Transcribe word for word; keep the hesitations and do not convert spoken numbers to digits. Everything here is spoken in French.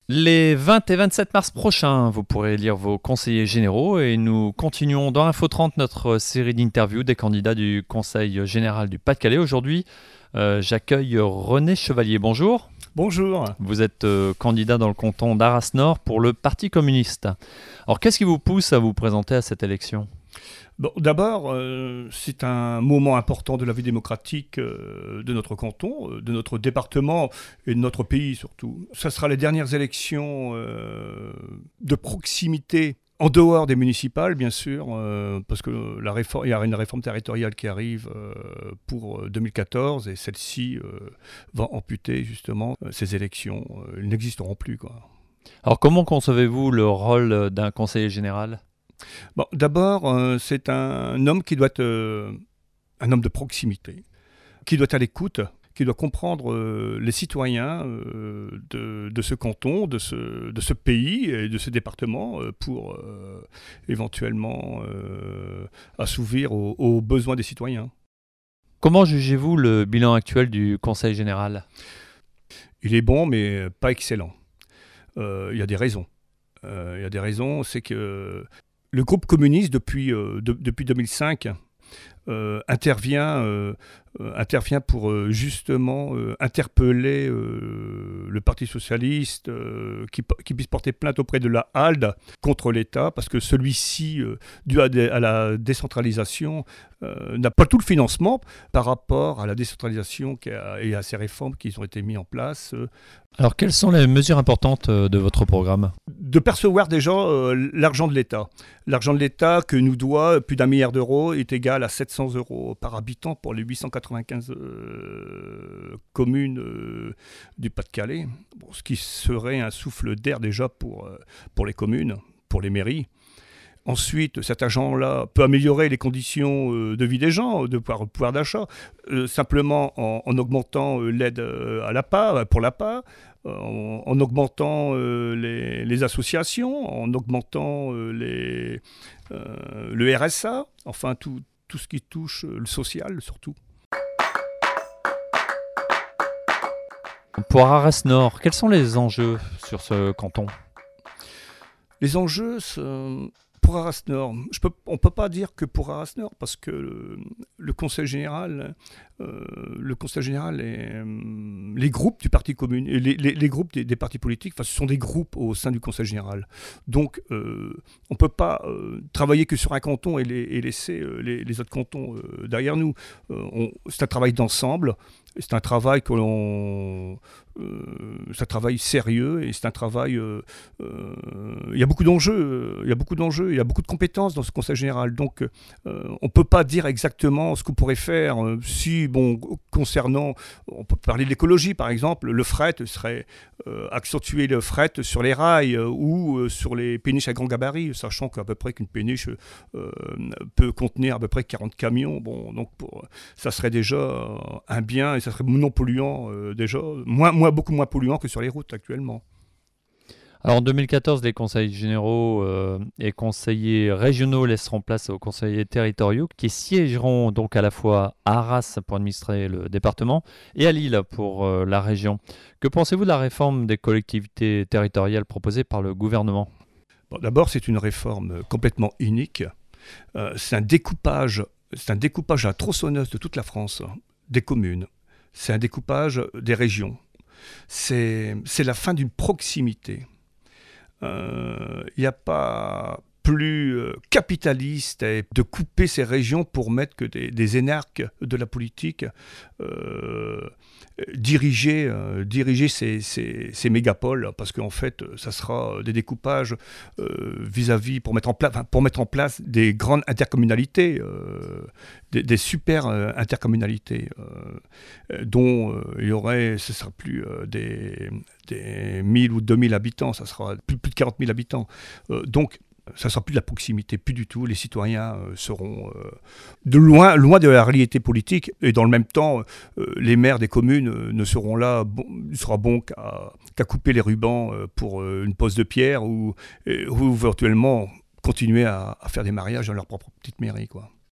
Les vingt et vingt-sept mars prochains, vous pourrez lire vos conseillers généraux et nous continuons dans Info trente notre série d'interviews des candidats du Conseil général du Pas-de-Calais. Aujourd'hui, euh, j'accueille René Chevalier. Bonjour. Bonjour. Vous êtes euh, candidat dans le canton d'Arras-Nord pour le Parti communiste. Alors, qu'est-ce qui vous pousse à vous présenter à cette élection ? Bon, d'abord, euh, c'est un moment important de la vie démocratique euh, de notre canton, euh, de notre département et de notre pays surtout. Ça sera les dernières élections euh, de proximité en dehors des municipales, bien sûr, euh, parce que la réforme, il y a une réforme territoriale qui arrive euh, pour deux mille quatorze et celle-ci euh, va amputer justement euh, ces élections. Euh, elles n'existeront plus, quoi. Alors, comment concevez-vous le rôle d'un conseiller général ? Bon, d'abord, euh, c'est un homme qui doit être euh, un homme de proximité, qui doit être à l'écoute, qui doit comprendre euh, les citoyens euh, de, de ce canton, de ce, de ce pays et de ce département euh, pour euh, éventuellement euh, assouvir aux, aux besoins des citoyens. Comment jugez-vous le bilan actuel du Conseil général ? Il est bon, mais pas excellent. Euh, il y a des raisons. Euh, il y a des raisons, c'est que le groupe communiste, depuis, euh, de, depuis deux mille cinq, euh, intervient, euh, intervient pour euh, justement euh, interpeller euh, le Parti socialiste euh, qui, qui puisse porter plainte auprès de la Halde contre l'État, parce que celui-ci, euh, dû à, des, à la décentralisation, euh, n'a pas tout le financement par rapport à la décentralisation qui a, et à ces réformes qui ont été mises en place. Euh, Alors, quelles sont les mesures importantes de votre programme ? De percevoir déjà euh, l'argent de l'État. L'argent de l'État que nous doit plus d'un milliard d'euros est égal à sept cents euros par habitant pour les huit cent quatre-vingt-quinze euh, communes euh, du Pas-de-Calais, bon, ce qui serait un souffle d'air déjà pour, euh, pour les communes, pour les mairies. Ensuite, cet argent-là peut améliorer les conditions euh, de vie des gens, de pouvoir, pouvoir d'achat, euh, simplement en, en augmentant euh, l'aide à l'A P A, pour l'A P A, En, en augmentant euh, les, les associations, en augmentant euh, les, euh, le R S A, enfin tout, tout ce qui touche euh, le social surtout. Pour Arras-Nord, quels sont les enjeux sur ce canton ? Les enjeux, pour Arras-Nord, je peux, on ne peut pas dire que pour Arras-Nord, parce que le, le Conseil général, euh, le Conseil général et euh, les groupes du Parti communiste, les, les, les groupes des, des partis politiques, enfin, ce sont des groupes au sein du Conseil général. Donc, euh, on ne peut pas euh, travailler que sur un canton et, les, et laisser euh, les, les autres cantons euh, derrière nous. Euh, on, c'est un travail d'ensemble. C'est un travail que l'on, euh, c'est un travail sérieux et c'est un travail. Euh, euh, il y a beaucoup d'enjeux, il y a beaucoup d'enjeux, il y a beaucoup de compétences dans ce Conseil général. Donc, euh, on ne peut pas dire exactement ce qu'on pourrait faire. Euh, si, bon, concernant, on peut parler de l'écologie par exemple, le fret serait euh, accentuer le fret sur les rails euh, ou euh, sur les péniches à grand gabarit, sachant qu'à peu près qu'une péniche euh, peut contenir à peu près quarante camions. Bon, donc pour, ça serait déjà un bien. Et ça serait non polluant euh, déjà, moins, moins, beaucoup moins polluant que sur les routes actuellement. Alors en deux mille quatorze, les conseils généraux euh, et conseillers régionaux laisseront place aux conseillers territoriaux qui siégeront donc à la fois à Arras pour administrer le département et à Lille pour euh, la région. Que pensez-vous de la réforme des collectivités territoriales proposée par le gouvernement ? Bon, d'abord, c'est une réforme complètement unique. Euh, c'est un découpage, c'est un découpage à la tronçonneuse de toute la France, des communes. C'est un découpage des régions. C'est, c'est la fin d'une proximité. Il euh, n'y a pas plus capitaliste de couper ces régions pour mettre que des, des énarques de la politique euh, diriger, euh, diriger ces, ces, ces mégapoles, parce qu'en fait, ça sera des découpages euh, vis-à-vis pour mettre en place, enfin, pour mettre en place des grandes intercommunalités, euh, des, des super euh, intercommunalités, euh, dont euh, il y aurait, ce ne sera plus euh, des, des mille ou deux mille habitants, ça sera plus, plus de quarante mille habitants. Euh, donc, ça ne sera plus de la proximité, plus du tout. Les citoyens euh, seront euh, de loin, loin de la réalité politique. Et dans le même temps, euh, les maires des communes euh, ne seront là, bon, il sera bon qu'à, qu'à couper les rubans euh, pour euh, une pose de pierre ou, et, ou éventuellement continuer à, à faire des mariages dans leur propre petite mairie, quoi.